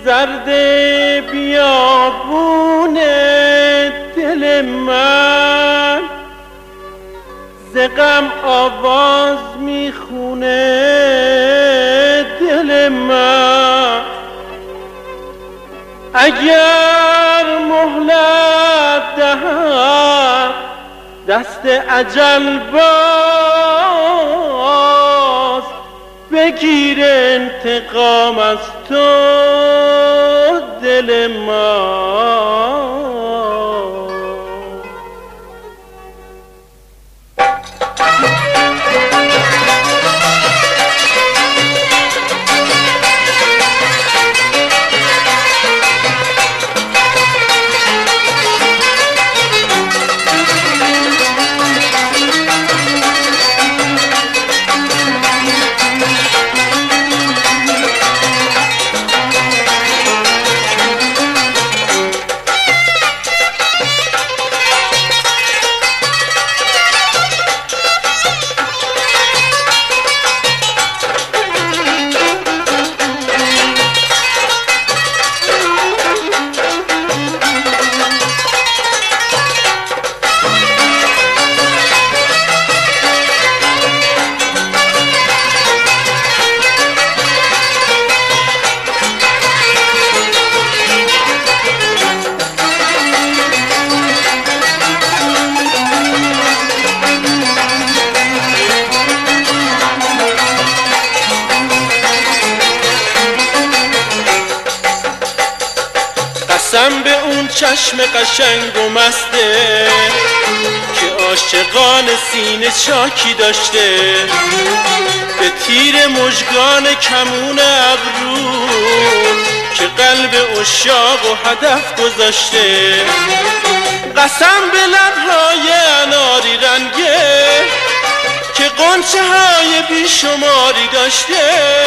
زرد بیابون دل من ز غم آواز میخونه دل من. اگر مهلت دهد دست اجل باز بگیر انتقام از تو دل من. قسم به اون چشم قشنگ و مسته که عاشقان سینه چاکی داشته، به تیر مژگان کمون ابرو که قلب عشاق و هدف گذاشته. قسم به لبهای اناری رنگه که غنچه های بیشماری داشته،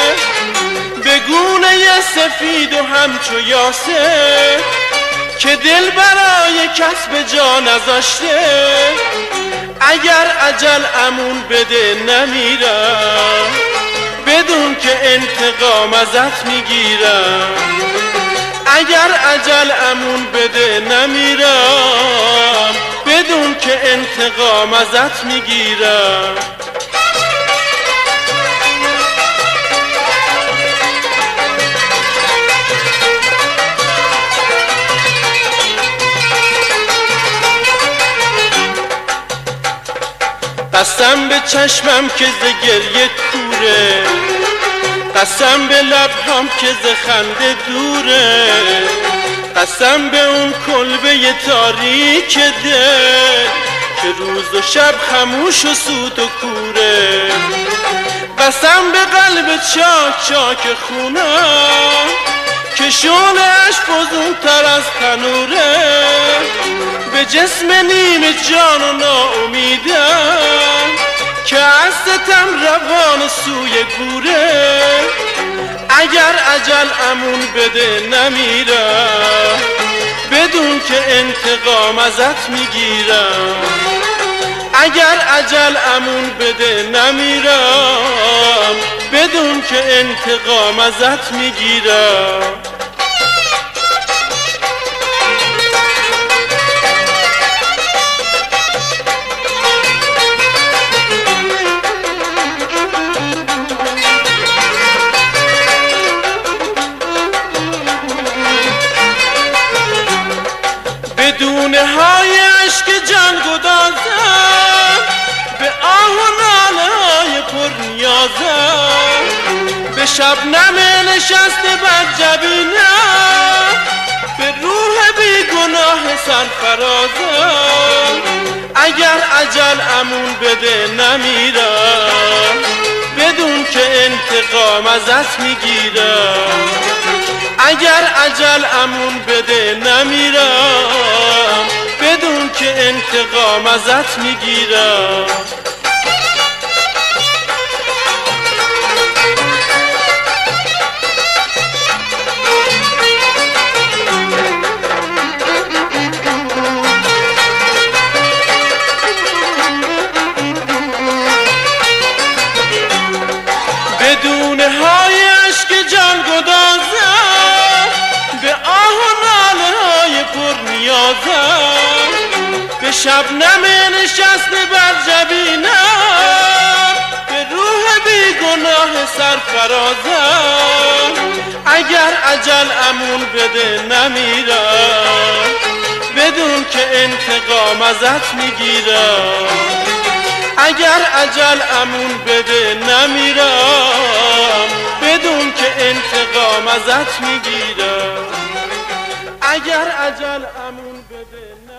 به گونه سفید و همچو یاسه که دل برای کسب جا نذاشته. اگر اجل امون بده نمیرم، بدون که انتقام ازت میگیرم. اگر اجل امون بده نمیرم، بدون که انتقام ازت میگیرم. قسم به چشمم که ز گریه کوره، قسم به لبهام که ز خنده دوره، قسم به اون کلبه تاریک دل که روز و شب خموش و سوت و کوره. قسم به قلب چاک چاک خونم که شعله‌اش فزون‌تر از تنوره، به جسم نیمه جان و ناامیدم که از ستم روان سوی گوره. اگر اجل امون بده نمیرم، بدون که انتقام ازت میگیرم. اگر اجل امون بده نمیرم، بدون که انتقام ازت میگیرم. دونه های عشق جان گدازم، به آه و ناله های پر نیازم، به شبنم نشسته بر جبینم، به روح بی گناه سرفرازم. اگر اجل امون بده نمیرم، بدون که انتقام ازت میگیرم. اگر اجل امون بده نمیرم، بدون که انتقام ازت میگیرم. بدون های عشق جان گدازم، شبنم نشسته بر جبینم به روح بیگناه سرفرازم اگر اجل امون بده نمیرم بدون که انتقام ازت میگیرم اگر اجل امون بده نمیرم بدون که انتقام ازت میگیرم اگر اجل امون بده